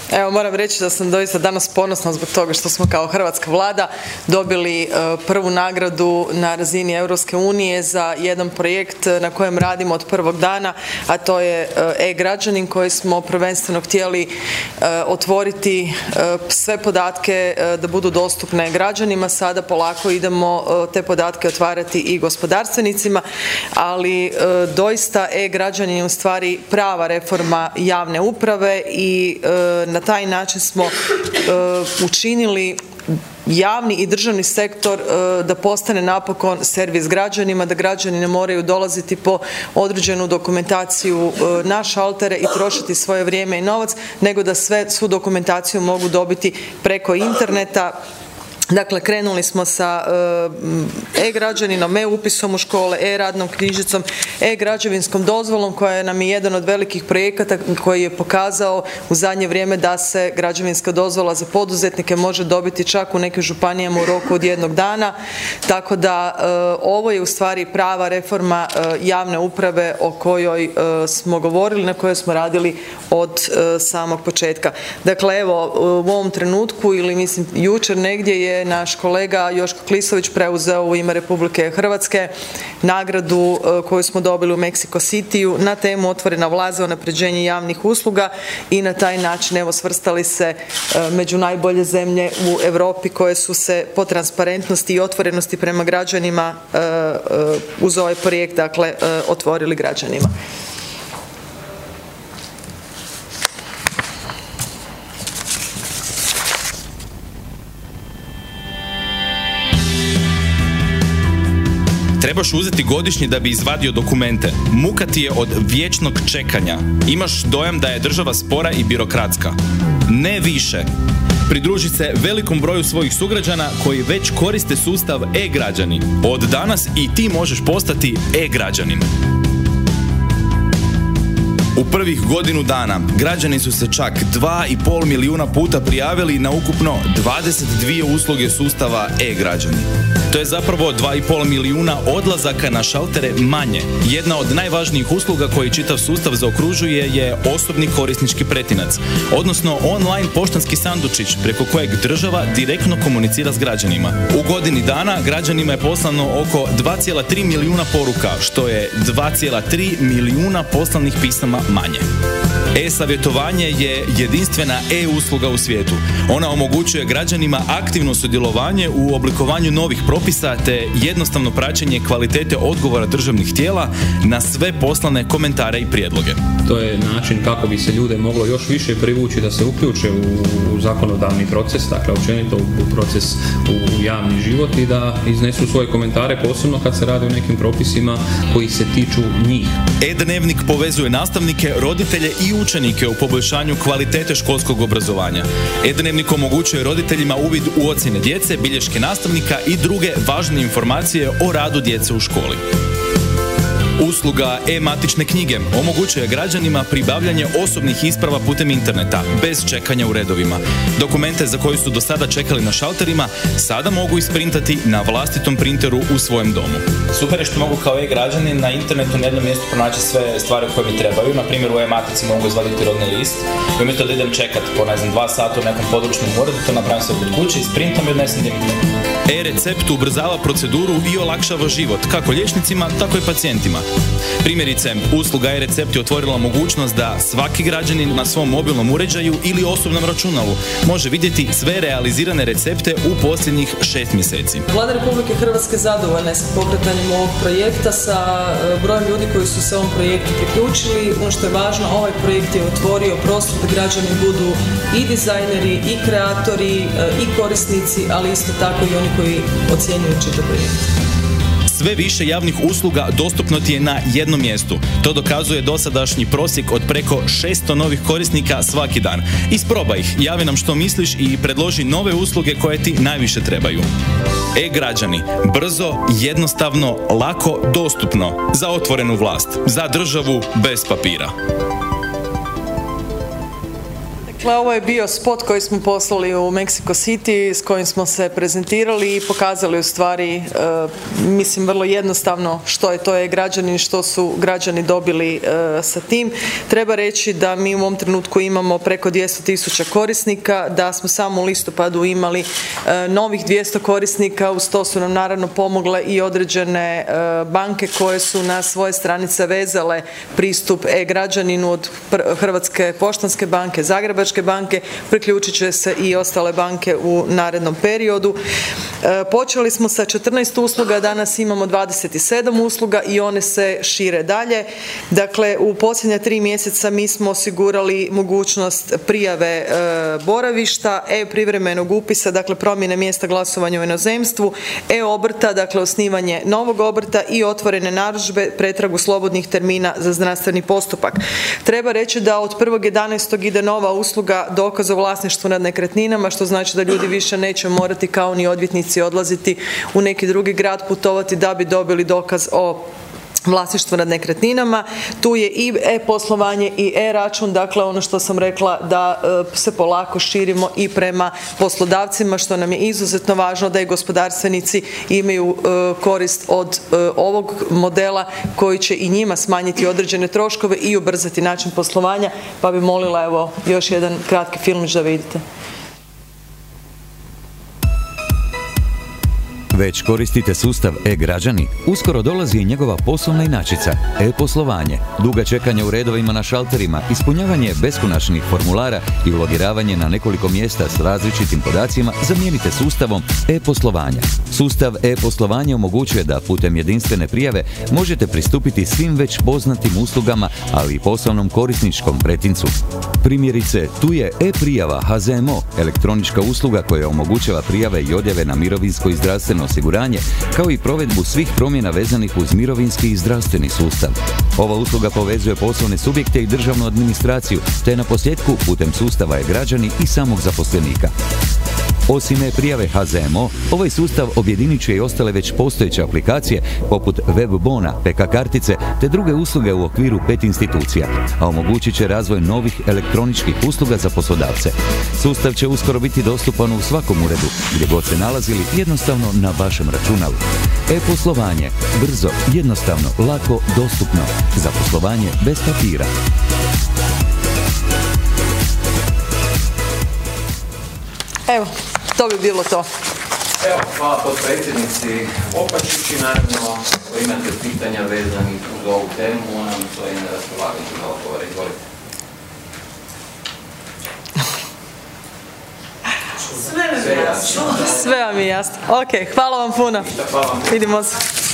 Evo, moram reći da sam doista danas ponosna zbog toga što smo kao hrvatska vlada dobili prvu nagradu na razini Europske unije za jedan projekt na kojem radimo od prvog dana, a to je e-građanin koji smo prvenstveno htjeli otvoriti sve podatke da budu dostupne građanima. Sada polako idemo te podatke otvarati i gospodarstvenicima, ali doista e-građanin je u stvari prava reforma javne uprave i na taj način smo učinili javni i državni sektor da postane napokon servis građanima, da građani ne moraju dolaziti po određenu dokumentaciju na šaltere i trošiti svoje vrijeme i novac, nego da svu dokumentaciju mogu dobiti preko interneta. Dakle, krenuli smo sa e-građaninom, e-upisom u škole, e-radnom knjižicom, e-građevinskom dozvolom koja nam je jedan od velikih projekata koji je pokazao u zadnje vrijeme da se građevinska dozvola za poduzetnike može dobiti čak u nekim županijama u roku od 1 dana. Tako da ovo je u stvari prava reforma javne uprave o kojoj smo govorili, na kojoj smo radili od samog početka. Dakle, evo, u ovom trenutku ili mislim jučer negdje je naš kolega Joško Klisović preuzeo u ime Republike Hrvatske nagradu koju smo dobili u Mexico Cityu na temu Otvorena vlast za unapređenje javnih usluga i na taj način evo svrstali se među najbolje zemlje u Europi koje su se po transparentnosti i otvorenosti prema građanima uz ovaj projekt dakle otvorili građanima. Trebaš uzeti godišnji da bi izvadio dokumente. Muka ti je od vječnog čekanja. Imaš dojam da je država spora i birokratska. Ne više. Pridruži se velikom broju svojih sugrađana koji već koriste sustav e-građani. Od danas i ti možeš postati e-građanin. U prvih godinu dana građani su se čak 2,5 milijuna puta prijavili na ukupno 22 usluge sustava e-građani. To je zapravo 2,5 milijuna odlazaka na šaltere manje. Jedna od najvažnijih usluga koji čitav sustav zaokružuje je osobni korisnički pretinac, odnosno online poštanski sandučić preko kojeg država direktno komunicira s građanima. U godini dana građanima je poslano oko 2,3 milijuna poruka, što je 2,3 milijuna poslanih pisama manje. E-savjetovanje je jedinstvena e-usluga u svijetu. Ona omogućuje građanima aktivno sudjelovanje u oblikovanju novih propisa te jednostavno praćenje kvalitete odgovora državnih tijela na sve poslane komentare i prijedloge. To je način kako bi se ljude moglo još više privući da se uključe u zakonodavni proces, dakle općenito u proces u javni život i da iznesu svoje komentare, posebno kad se radi o nekim propisima koji se tiču njih. E-dnevnik povezuje nastavnike, roditelje i učenike u poboljšanju kvalitete školskog obrazovanja. E-dnevnik omogućuje roditeljima uvid u ocjene djece, bilješke nastavnika i druge važne informacije o radu djece u školi. Usluga e-matične knjige omogućuje građanima pribavljanje osobnih isprava putem interneta, bez čekanja u redovima. Dokumente za koje su do sada čekali na šalterima, sada mogu isprintati na vlastitom printeru u svojem domu. Super je što mogu kao e-građanin na internetu na jednom mjestu pronaći sve stvari koje mi trebaju. Na primjer, u e-matici mogu izvaditi rodni list. I umjesto da idem čekat po 2 sata u nekom područnom uredu, to napravim sve kod kuće, isprintam i odnesem gdje mi treba. E-recept ubrzava proceduru i olakšava život, kako liječnicima, tako i pacijentima. Primjerice, usluga e-recept je otvorila mogućnost da svaki građanin na svom mobilnom uređaju ili osobnom računalu može vidjeti sve realizirane recepte u posljednjih 6 mjeseci. Vlada Republike Hrvatske zadovoljna je sa pokretanjem ovog projekta, sa brojem ljudi koji su se ovom projektu priključili. Ono što je važno, ovaj projekt je otvorio prostor da građani budu i dizajneri, i kreatori, i korisnici, ali isto tako i oni koji ocjenjuju čitav projekt. Sve više javnih usluga dostupno ti je na jednom mjestu. To dokazuje dosadašnji prosjek od preko 600 novih korisnika svaki dan. Isprobaj ih, javi nam što misliš i predloži nove usluge koje ti najviše trebaju. E-građani. Brzo, jednostavno, lako, dostupno. Za otvorenu vlast. Za državu bez papira. Ovo je bio spot koji smo poslali u Mexico City s kojim smo se prezentirali i pokazali u stvari, mislim vrlo jednostavno što je to e-građanin i što su građani dobili sa tim. Treba reći da mi u ovom trenutku imamo preko 200.000 korisnika, da smo samo u listopadu imali novih 200 korisnika, uz to su nam naravno pomogle i određene banke koje su na svoje stranice vezale pristup e-građaninu od Hrvatske poštanske banke, Zagrebačke banke, priključit će se i ostale banke u narednom periodu. Počeli smo sa 14 usluga, danas imamo 27 usluga i one se šire dalje. Dakle, u posljednja 3 mjeseca mi smo osigurali mogućnost prijave boravišta, e-privremenog upisa, dakle promjene mjesta glasovanja u inozemstvu, e-obrta, dakle osnivanje novog obrta i otvorene narudžbe, pretragu slobodnih termina za zdravstveni postupak. Treba reći da od 1.11. ide nova usluga dokaz o vlasništvu nad nekretninama, što znači da ljudi više neće morati kao ni odvjetnici odlaziti u neki drugi grad, putovati da bi dobili dokaz o vlasništvo nad nekretninama. Tu je i e-poslovanje i e-račun, dakle ono što sam rekla da se polako širimo i prema poslodavcima, što nam je izuzetno važno da i gospodarstvenici imaju korist od ovog modela koji će i njima smanjiti određene troškove i ubrzati način poslovanja, pa bi molila evo još jedan kratki filmić da vidite. Već koristite sustav e-građani? Uskoro dolazi i njegova poslovna inačica, e-poslovanje. Duga čekanja u redovima na šalterima, ispunjavanje beskonačnih formulara i ulogiravanje na nekoliko mjesta s različitim podacima zamijenite sustavom e-poslovanja. Sustav e-poslovanja omogućuje da putem jedinstvene prijave možete pristupiti svim već poznatim uslugama, ali i poslovnom korisničkom pretincu. Primjerice, tu je e-prijava HZMO, elektronička usluga koja omogućava prijave i odjave na mirovinsko i zdravstveno osiguranje, kao i provedbu svih promjena vezanih uz mirovinski i zdravstveni sustav. Ova usluga povezuje poslovne subjekte i državnu administraciju, te na posljedku putem sustava e-građani i samog zaposlenika. Osim e-prijave HZMO, ovaj sustav objedinit će i ostale već postojeće aplikacije poput web bona, PK kartice te druge usluge u okviru 5 institucija, a omogućit će razvoj novih elektroničkih usluga za poslodavce. Sustav će uskoro biti dostupan u svakom uredu, gdje god se nalazili, jednostavno na vašem računalu. E-poslovanje, brzo, jednostavno, lako, dostupno, za poslovanje bez papira. Evo, to bi bilo to. Evo, hvala potpredsjednici Opačić i naravno, ako imate pitanja vezanih uz ovu temu, ona nam stoji na raspolaganju za odgovore. Izvolite. Sve vam je jasno. Ok, hvala vam puno. Vidimo se.